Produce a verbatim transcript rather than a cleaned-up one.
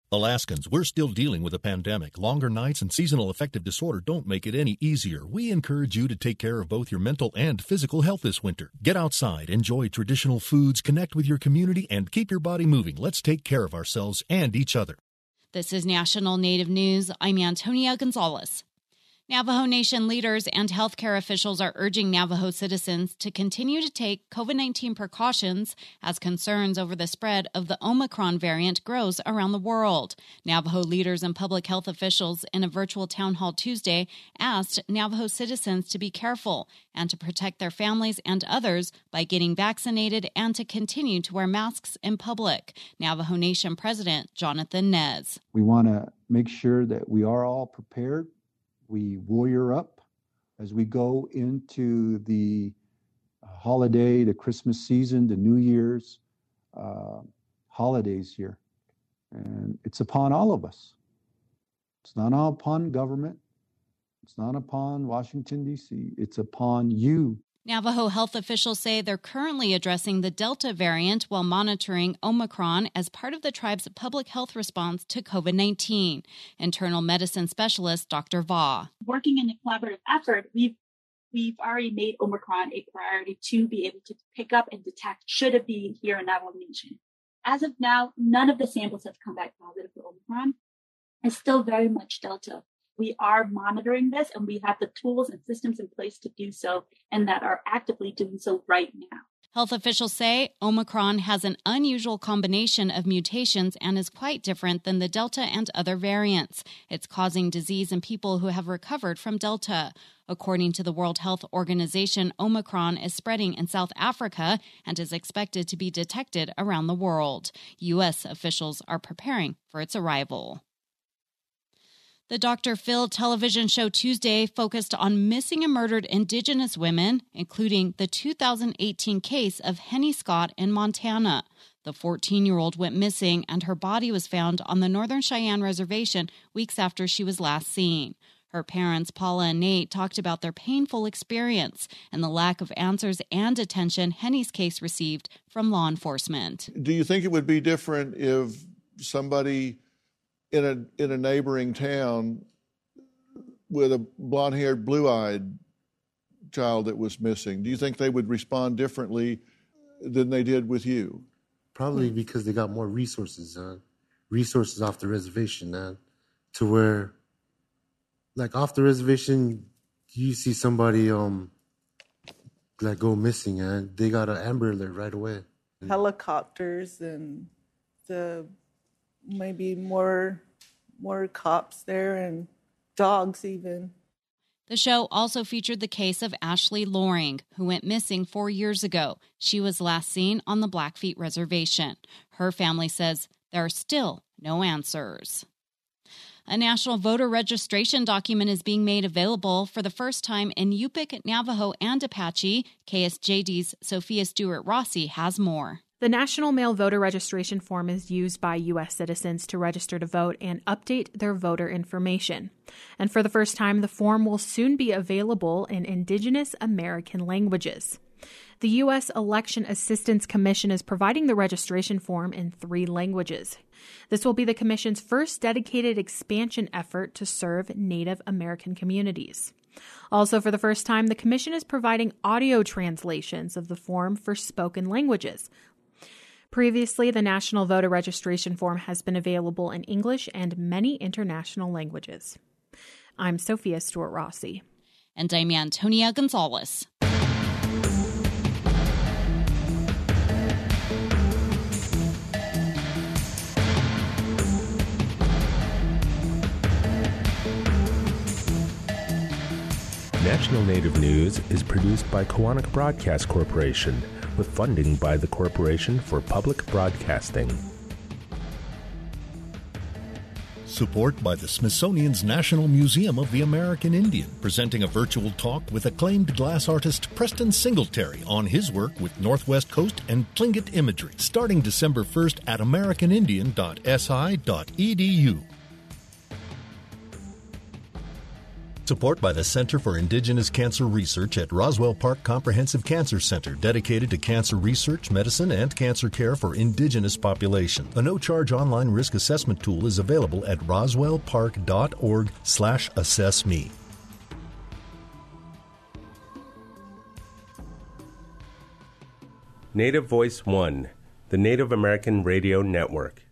Alaskans, we're still dealing with a pandemic. Longer nights and seasonal affective disorder don't make it any easier. We encourage you to take care of both your mental and physical health this winter. Get outside, enjoy traditional foods, connect with your community, and keep your body moving. Let's take care of ourselves and each other. This is National Native News. I'm Antonia Gonzalez. Navajo Nation leaders and healthcare officials are urging Navajo citizens to continue to take COVID nineteen precautions as concerns over the spread of the Omicron variant grows around the world. Navajo leaders and public health officials in a virtual town hall Tuesday asked Navajo citizens to be careful and to protect their families and others by getting vaccinated and to continue to wear masks in public. Navajo Nation President Jonathan Nez. We want to make sure that we are all prepared. We warrior up as we go into the holiday, the Christmas season, the New Year's uh, holidays here. And it's upon all of us. It's not upon government. It's not upon Washington, D C. It's upon you. Navajo health officials say they're currently addressing the Delta variant while monitoring Omicron as part of the tribe's public health response to COVID nineteen. Internal medicine specialist Doctor Vaugh. Working in a collaborative effort, we've we've already made Omicron a priority to be able to pick up and detect should it be here in Navajo Nation. As of now, none of the samples have come back positive for Omicron. It's still very much Delta. We are monitoring this, and we have the tools and systems in place to do so, and that are actively doing so right now. Health officials say Omicron has an unusual combination of mutations and is quite different than the Delta and other variants. It's causing disease in people who have recovered from Delta. According to the World Health Organization, Omicron is spreading in South Africa and is expected to be detected around the world. U S officials are preparing for its arrival. The Doctor Phil television show Tuesday focused on missing and murdered Indigenous women, including the two thousand eighteen case of Henny Scott in Montana. The fourteen-year-old went missing, and her body was found on the Northern Cheyenne Reservation weeks after she was last seen. Her parents, Paula and Nate, talked about their painful experience and the lack of answers and attention Henny's case received from law enforcement. Do you think it would be different if somebody in a in a neighboring town with a blonde-haired, blue-eyed child that was missing, do you think they would respond differently than they did with you? Probably because they got more resources, uh, resources off the reservation, uh, to where, like, off the reservation, you see somebody um like go missing, and they got an Amber Alert right away. Helicopters and the maybe more more cops there and dogs even. The show also featured the case of Ashley Loring, who went missing four years ago. She was last seen on the Blackfeet Reservation. Her family says there are still no answers. A national voter registration document is being made available for the first time in Yupik, Navajo, and Apache. K S J D's Sophia Stewart-Rossi has more. The National Male Voter Registration Form is used by U S citizens to register to vote and update their voter information. And for the first time, the form will soon be available in Indigenous American languages. The U S Election Assistance Commission is providing the registration form in three languages. This will be the Commission's first dedicated expansion effort to serve Native American communities. Also, for the first time, the Commission is providing audio translations of the form for spoken languages. Previously, the National Voter Registration Form has been available in English and many international languages. I'm Sophia Stewart-Rossi. And I'm Antonia Gonzalez. National Native News is produced by Koahnic Broadcast Corporation, with funding by the Corporation for Public Broadcasting. Support by the Smithsonian's National Museum of the American Indian, presenting a virtual talk with acclaimed glass artist Preston Singletary on his work with Northwest Coast and Tlingit imagery, starting December first at american indian dot s i dot e d u. Support by the Center for Indigenous Cancer Research at Roswell Park Comprehensive Cancer Center, dedicated to cancer research, medicine, and cancer care for indigenous population. A no-charge online risk assessment tool is available at roswellpark.org slash assessme. Native Voice One, the Native American Radio Network.